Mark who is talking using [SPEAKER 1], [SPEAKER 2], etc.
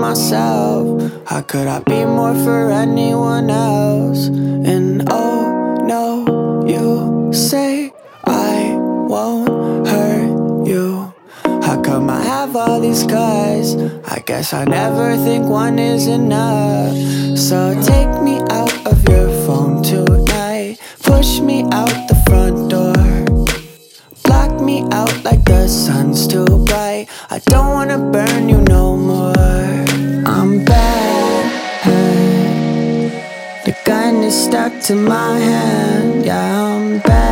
[SPEAKER 1] myself. How could I be more for anyone else? And oh no, you say I won't hurt you. How come I have all these guys? I guess I never think one is enough. So take me out of your phone tonight. Push me out the front door. Block me out like the sun's too bright. I don't wanna burn you no more. I'm bad. The gun is stuck to my hand. Yeah, I'm bad.